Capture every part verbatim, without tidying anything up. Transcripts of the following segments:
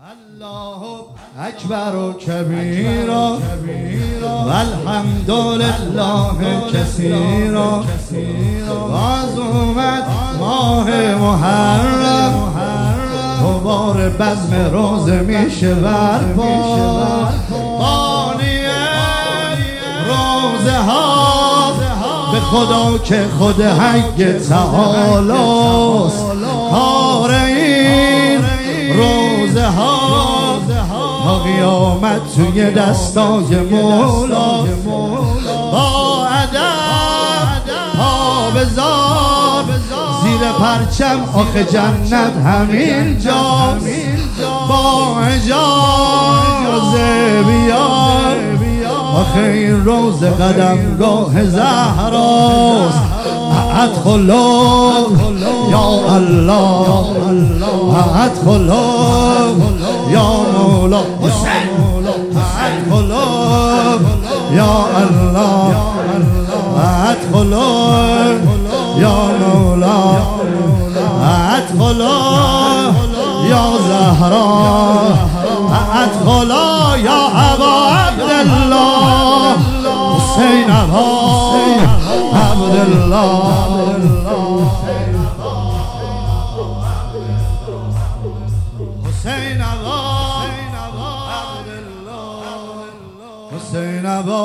الله اکبر و کبیرا والحمدلله کثیرا. باز اومد ماه محرم، دوباره بزم روزه میشه برپا. بانی روزه ها به خدا که خود حق تعالیست. کار این روزه ها تا قیامت توی دستای مولا. با ادب پا بذار زیر پرچم، آخه جنت همین جاست. با اجازه بیار، آخه این روز قدمگاه زهراست. ادخلوا یا الله، ادخلوا یا مولا، ادخلوا یا الله، ادخلوا یا مولا، ادخلوا یا زهرا، ادخلوا یا ابا عبدالله، حسین ابا عبدالله. حسین ابا عبدالله، حسین ابا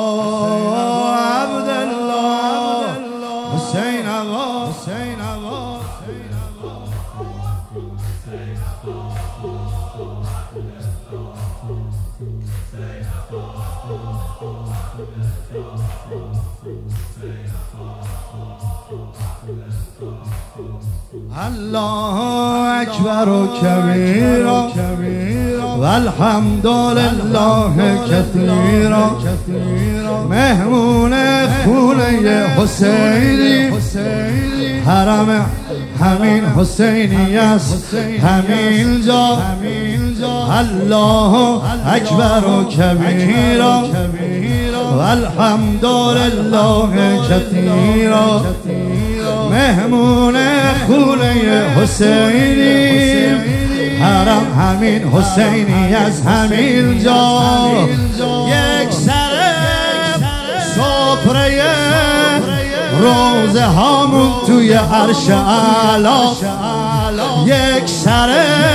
عبدالله، حسین ابا، حسین ابا. الله اکبر و کبیرا والحمدلله کثیرا. مهمون خونه حسینی، حرم همین حسینی است همین جا. الله اکبر و کبیرا والحمدلله کثیرا. مهمون خونه حسینی، حرم همین حسینی از همین جا. یک سر سفره روزه هامون توی عرش اعلا، یک سر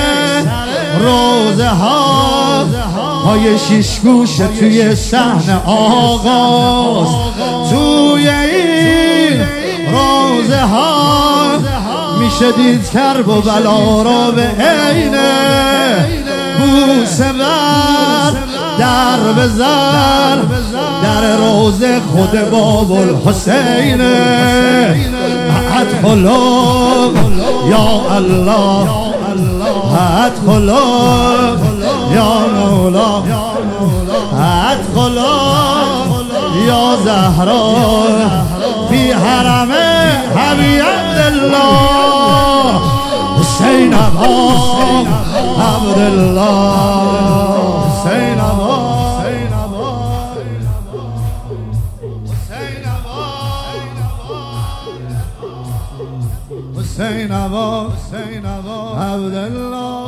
روزه ها پای شیش گوشه توی صحن آغاز. توی این روزه ها میشه دید کرب و بلا را به عینه. بوسه بر در بزن، در روزه خود باب الحسینه. ادخلوا یا الله، ادخلوا یا مولا، ادخلوا یا زهرا فی حرم حبی عبدالله، حسین ابا عبدالله، حسین ابا، حسین ابا، حسین ابا، حسین ابا عبدالله.